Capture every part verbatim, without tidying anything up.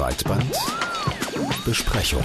Breitband Besprechung.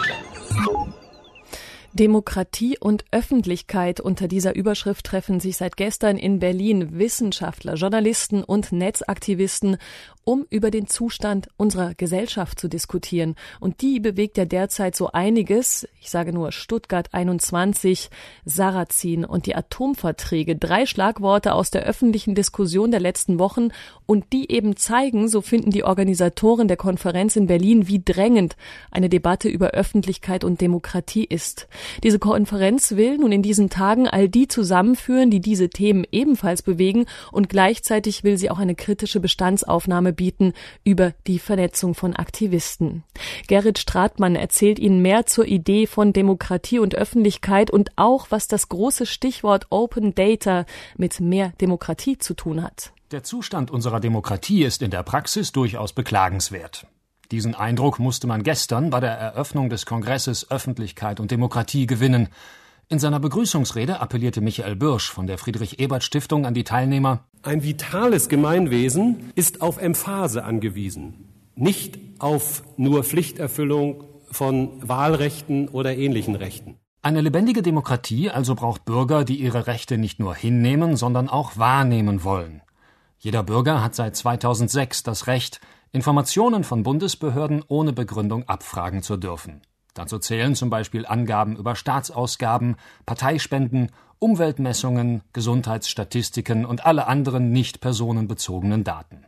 Demokratie und Öffentlichkeit. Unter dieser Überschrift treffen sich seit gestern in Berlin Wissenschaftler, Journalisten und Netzaktivisten, um über den Zustand unserer Gesellschaft zu diskutieren. Und die bewegt ja derzeit so einiges. Ich sage nur Stuttgart einundzwanzig, Sarrazin und die Atomverträge. Drei Schlagworte aus der öffentlichen Diskussion der letzten Wochen und die eben zeigen, so finden die Organisatoren der Konferenz in Berlin, wie drängend eine Debatte über Öffentlichkeit und Demokratie ist. Diese Konferenz will nun in diesen Tagen all die zusammenführen, die diese Themen ebenfalls bewegen, und gleichzeitig will sie auch eine kritische Bestandsaufnahme bieten über die Vernetzung von Aktivisten. Gerrit Stratmann erzählt Ihnen mehr zur Idee von Demokratie und Öffentlichkeit und auch, was das große Stichwort Open Data mit mehr Demokratie zu tun hat. Der Zustand unserer Demokratie ist in der Praxis durchaus beklagenswert. Diesen Eindruck musste man gestern bei der Eröffnung des Kongresses Öffentlichkeit und Demokratie gewinnen. In seiner Begrüßungsrede appellierte Michael Bürsch von der Friedrich-Ebert-Stiftung an die Teilnehmer: Ein vitales Gemeinwesen ist auf Emphase angewiesen, nicht auf nur Pflichterfüllung von Wahlrechten oder ähnlichen Rechten. Eine lebendige Demokratie also braucht Bürger, die ihre Rechte nicht nur hinnehmen, sondern auch wahrnehmen wollen. Jeder Bürger hat seit zweitausendsechs das Recht, Informationen von Bundesbehörden ohne Begründung abfragen zu dürfen. Dazu zählen zum Beispiel Angaben über Staatsausgaben, Parteispenden, Umweltmessungen, Gesundheitsstatistiken und alle anderen nicht personenbezogenen Daten.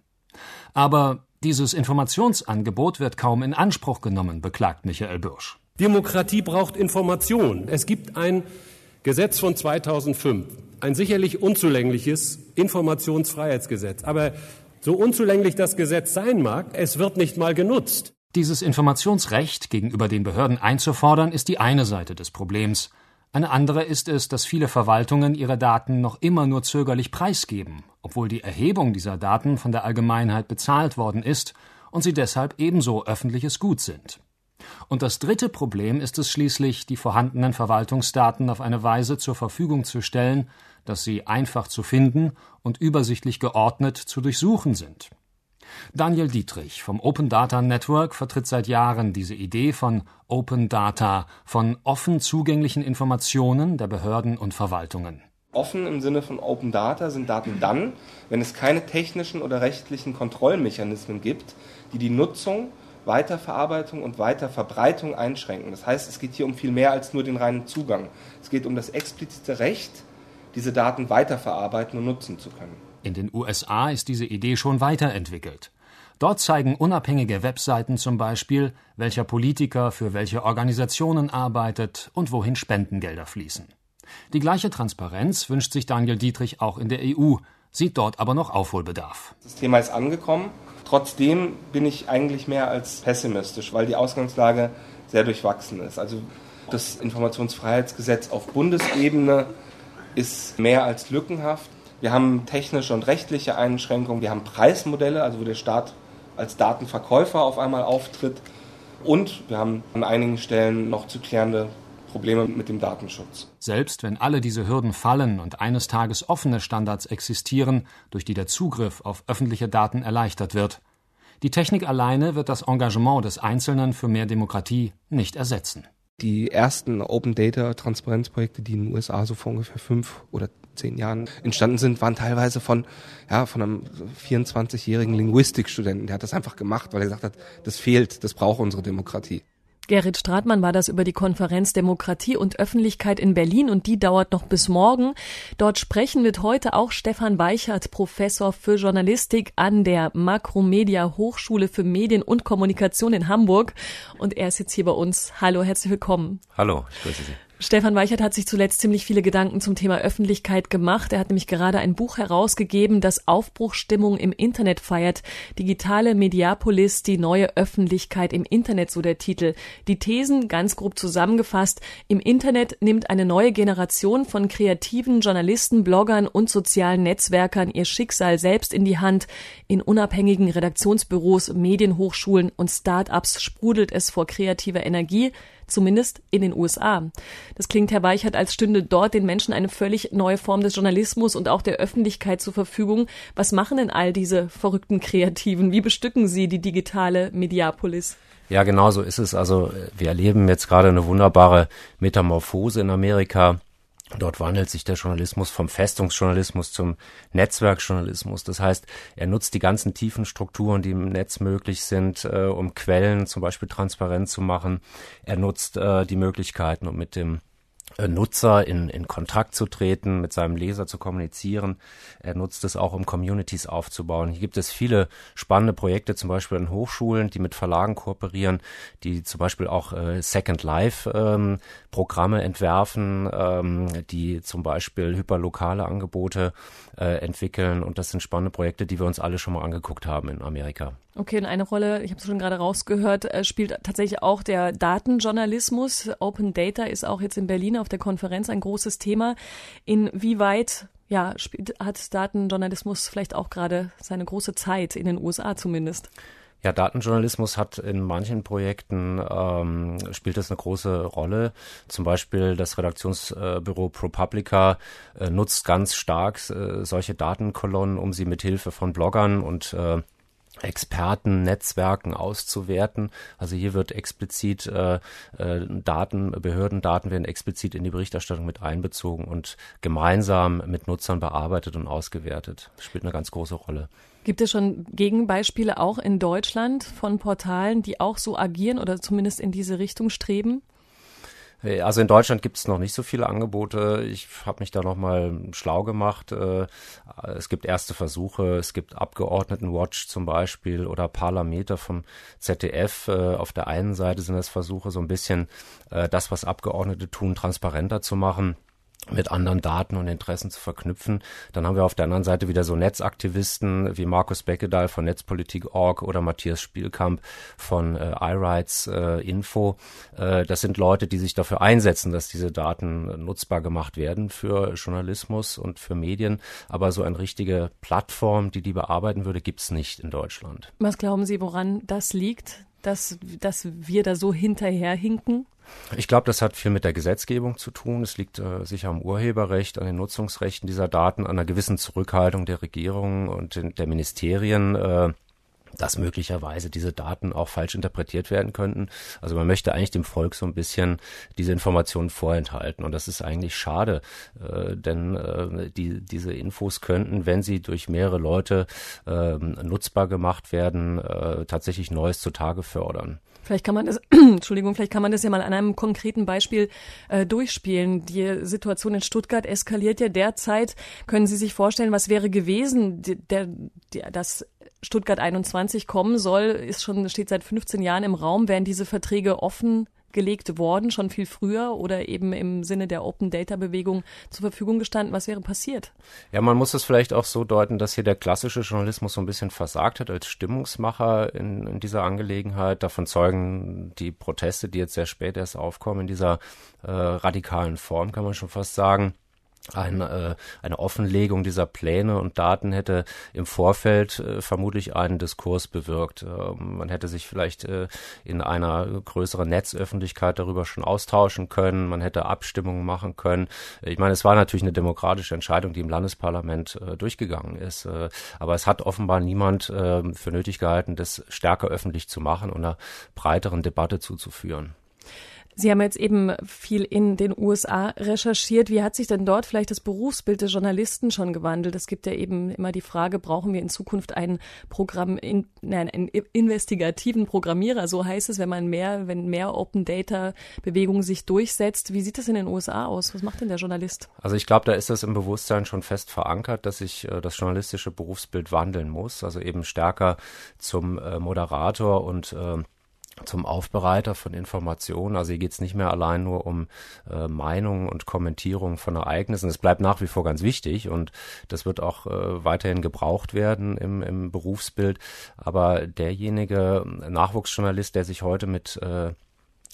Aber dieses Informationsangebot wird kaum in Anspruch genommen, beklagt Michael Bürsch. Demokratie braucht Information. Es gibt ein Gesetz von zweitausendfünf, ein sicherlich unzulängliches Informationsfreiheitsgesetz. Aber so unzulänglich das Gesetz sein mag, es wird nicht mal genutzt. Dieses Informationsrecht gegenüber den Behörden einzufordern, ist die eine Seite des Problems. Eine andere ist es, dass viele Verwaltungen ihre Daten noch immer nur zögerlich preisgeben, obwohl die Erhebung dieser Daten von der Allgemeinheit bezahlt worden ist und sie deshalb ebenso öffentliches Gut sind. Und das dritte Problem ist es schließlich, die vorhandenen Verwaltungsdaten auf eine Weise zur Verfügung zu stellen, dass sie einfach zu finden und übersichtlich geordnet zu durchsuchen sind. Daniel Dietrich vom Open Data Network vertritt seit Jahren diese Idee von Open Data, von offen zugänglichen Informationen der Behörden und Verwaltungen. Offen im Sinne von Open Data sind Daten dann, wenn es keine technischen oder rechtlichen Kontrollmechanismen gibt, die die Nutzung, Weiterverarbeitung und Weiterverbreitung einschränken. Das heißt, es geht hier um viel mehr als nur den reinen Zugang. Es geht um das explizite Recht, diese Daten weiterverarbeiten und nutzen zu können. In den U S A ist diese Idee schon weiterentwickelt. Dort zeigen unabhängige Webseiten zum Beispiel, welcher Politiker für welche Organisationen arbeitet und wohin Spendengelder fließen. Die gleiche Transparenz wünscht sich Daniel Dietrich auch in der E U, sieht dort aber noch Aufholbedarf. Das Thema ist angekommen. Trotzdem bin ich eigentlich mehr als pessimistisch, weil die Ausgangslage sehr durchwachsen ist. Also das Informationsfreiheitsgesetz auf Bundesebene ist mehr als lückenhaft. Wir haben technische und rechtliche Einschränkungen, wir haben Preismodelle, also wo der Staat als Datenverkäufer auf einmal auftritt, und wir haben an einigen Stellen noch zu klärende Probleme mit dem Datenschutz. Selbst wenn alle diese Hürden fallen und eines Tages offene Standards existieren, durch die der Zugriff auf öffentliche Daten erleichtert wird, die Technik alleine wird das Engagement des Einzelnen für mehr Demokratie nicht ersetzen. Die ersten Open-Data-Transparenzprojekte, die in den U S A so vor ungefähr fünf oder zehn Jahren entstanden sind, waren teilweise von, ja, von einem vierundzwanzigjährigen Linguistikstudenten. Der hat das einfach gemacht, weil er gesagt hat, das fehlt, das braucht unsere Demokratie. Gerrit Stratmann war das über die Konferenz Demokratie und Öffentlichkeit in Berlin, und die dauert noch bis morgen. Dort sprechen wird heute auch Stefan Weichert, Professor für Journalistik an der Makromedia Hochschule für Medien und Kommunikation in Hamburg. Und er ist jetzt hier bei uns. Hallo, herzlich willkommen. Hallo, ich grüße Sie. Stefan Weichert hat sich zuletzt ziemlich viele Gedanken zum Thema Öffentlichkeit gemacht. Er hat nämlich gerade ein Buch herausgegeben, das Aufbruchsstimmung im Internet feiert. Digitale Mediapolis, die neue Öffentlichkeit im Internet, so der Titel. Die Thesen, ganz grob zusammengefasst: Im Internet nimmt eine neue Generation von kreativen Journalisten, Bloggern und sozialen Netzwerkern ihr Schicksal selbst in die Hand. In unabhängigen Redaktionsbüros, Medienhochschulen und Start-ups sprudelt es vor kreativer Energie, zumindest in den U S A. Das klingt, Herr Weichert, als stünde dort den Menschen eine völlig neue Form des Journalismus und auch der Öffentlichkeit zur Verfügung. Was machen denn all diese verrückten Kreativen? Wie bestücken sie die digitale Mediapolis? Ja, genau so ist es. Also wir erleben jetzt gerade eine wunderbare Metamorphose in Amerika. Dort wandelt sich der Journalismus vom Festungsjournalismus zum Netzwerkjournalismus. Das heißt, er nutzt die ganzen tiefen Strukturen, die im Netz möglich sind, äh, um Quellen zum Beispiel transparent zu machen. Er nutzt äh, die Möglichkeiten, um mit dem Nutzer in, in Kontakt zu treten, mit seinem Leser zu kommunizieren. Er nutzt es auch, um Communities aufzubauen. Hier gibt es viele spannende Projekte, zum Beispiel an Hochschulen, die mit Verlagen kooperieren, die zum Beispiel auch äh, Second Life ähm, Programme entwerfen, ähm, die zum Beispiel hyperlokale Angebote äh, entwickeln. Und das sind spannende Projekte, die wir uns alle schon mal angeguckt haben in Amerika. Okay, und eine Rolle, ich habe es schon gerade rausgehört, spielt tatsächlich auch der Datenjournalismus. Open Data ist auch jetzt in Berlin auf der Konferenz ein großes Thema. Inwieweit ja, spielt, hat Datenjournalismus vielleicht auch gerade seine große Zeit, in den U S A zumindest? Ja, Datenjournalismus hat in manchen Projekten, ähm, spielt das eine große Rolle. Zum Beispiel das Redaktionsbüro ProPublica äh, nutzt ganz stark äh, solche Datenkolonnen, um sie mit Hilfe von Bloggern und äh, Experten, Netzwerken auszuwerten. Also hier wird explizit äh, äh, Daten, Behördendaten werden explizit in die Berichterstattung mit einbezogen und gemeinsam mit Nutzern bearbeitet und ausgewertet. Das spielt eine ganz große Rolle. Gibt es schon Gegenbeispiele auch in Deutschland von Portalen, die auch so agieren oder zumindest in diese Richtung streben? Also in Deutschland gibt es noch nicht so viele Angebote. Ich habe mich da noch mal schlau gemacht. Es gibt erste Versuche. Es gibt Abgeordnetenwatch zum Beispiel oder Parlameter vom Z D F. Auf der einen Seite sind das Versuche, so ein bisschen das, was Abgeordnete tun, transparenter zu machen, mit anderen Daten und Interessen zu verknüpfen. Dann haben wir auf der anderen Seite wieder so Netzaktivisten wie Markus Beckedahl von Netzpolitik Punkt org oder Matthias Spielkamp von äh, iRights äh, Info. Äh, das sind Leute, die sich dafür einsetzen, dass diese Daten äh, nutzbar gemacht werden für Journalismus und für Medien. Aber so eine richtige Plattform, die die bearbeiten würde, gibt's nicht in Deutschland. Was glauben Sie, woran das liegt, dass, dass wir da so hinterherhinken? Ich glaube, das hat viel mit der Gesetzgebung zu tun. Es liegt äh, sicher am Urheberrecht, an den Nutzungsrechten dieser Daten, an einer gewissen Zurückhaltung der Regierung und in, der Ministerien, äh, dass möglicherweise diese Daten auch falsch interpretiert werden könnten. Also man möchte eigentlich dem Volk so ein bisschen diese Informationen vorenthalten. Und das ist eigentlich schade, äh, denn äh, die, diese Infos könnten, wenn sie durch mehrere Leute äh, nutzbar gemacht werden, äh, tatsächlich Neues zutage fördern. Vielleicht kann man das, Entschuldigung, vielleicht kann man das ja mal an einem konkreten Beispiel äh, durchspielen. Die Situation in Stuttgart eskaliert ja derzeit. Können Sie sich vorstellen, was wäre gewesen, der, der, dass Stuttgart einundzwanzig kommen soll, ist schon, steht seit fünfzehn Jahren im Raum. Wären diese Verträge offen gelegt worden, schon viel früher oder eben im Sinne der Open-Data-Bewegung zur Verfügung gestanden? Was wäre passiert? Ja, man muss es vielleicht auch so deuten, dass hier der klassische Journalismus so ein bisschen versagt hat als Stimmungsmacher in, in dieser Angelegenheit. Davon zeugen die Proteste, die jetzt sehr spät erst aufkommen, in dieser äh, radikalen Form, kann man schon fast sagen. Ein, äh, eine Offenlegung dieser Pläne und Daten hätte im Vorfeld äh, vermutlich einen Diskurs bewirkt. Äh, man hätte sich vielleicht äh, in einer größeren Netzöffentlichkeit darüber schon austauschen können. Man hätte Abstimmungen machen können. Ich meine, es war natürlich eine demokratische Entscheidung, die im Landesparlament äh, durchgegangen ist. Äh, aber es hat offenbar niemand äh, für nötig gehalten, das stärker öffentlich zu machen und einer breiteren Debatte zuzuführen. Sie haben jetzt eben viel in den U S A recherchiert. Wie hat sich denn dort vielleicht das Berufsbild des Journalisten schon gewandelt? Es gibt ja eben immer die Frage, brauchen wir in Zukunft einen Programm, in, nein, einen investigativen Programmierer? So heißt es, wenn man mehr, wenn mehr Open Data Bewegung sich durchsetzt. Wie sieht das in den U S A aus? Was macht denn der Journalist? Also ich glaube, da ist das im Bewusstsein schon fest verankert, dass sich äh, das journalistische Berufsbild wandeln muss. Also eben stärker zum äh, Moderator und äh, zum Aufbereiter von Informationen. Also hier geht es nicht mehr allein nur um äh, Meinungen und Kommentierungen von Ereignissen. Es bleibt nach wie vor ganz wichtig und das wird auch äh, weiterhin gebraucht werden im, im Berufsbild. Aber derjenige Nachwuchsjournalist, der sich heute mit äh,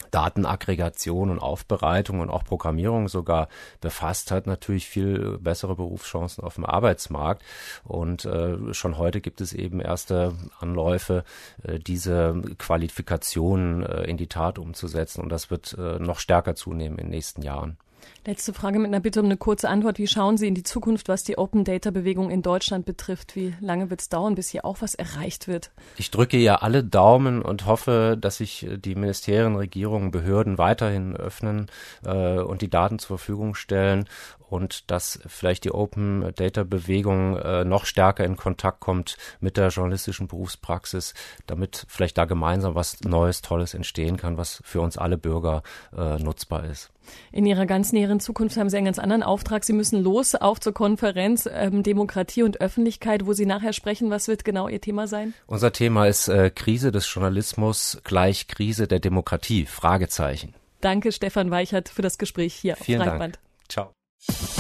Datenaggregation und Aufbereitung und auch Programmierung sogar befasst hat, natürlich viel bessere Berufschancen auf dem Arbeitsmarkt. Und äh, schon heute gibt es eben erste Anläufe, äh, diese Qualifikationen äh, in die Tat umzusetzen. Und das wird äh, noch stärker zunehmen in den nächsten Jahren. Letzte Frage mit einer Bitte um eine kurze Antwort. Wie schauen Sie in die Zukunft, was die Open-Data-Bewegung in Deutschland betrifft? Wie lange wird es dauern, bis hier auch was erreicht wird? Ich drücke ja alle Daumen und hoffe, dass sich die Ministerien, Regierungen, Behörden weiterhin öffnen äh, und die Daten zur Verfügung stellen und dass vielleicht die Open-Data-Bewegung äh, noch stärker in Kontakt kommt mit der journalistischen Berufspraxis, damit vielleicht da gemeinsam was Neues, Tolles entstehen kann, was für uns alle Bürger äh, nutzbar ist. In Ihrer ganz näheren Zukunft haben Sie einen ganz anderen Auftrag. Sie müssen los, auf zur Konferenz ähm, Demokratie und Öffentlichkeit, wo Sie nachher sprechen. Was wird genau Ihr Thema sein? Unser Thema ist äh, Krise des Journalismus gleich Krise der Demokratie, Fragezeichen. Danke, Stefan Weichert, für das Gespräch hier Vielen auf Breitband. Dank. Ciao.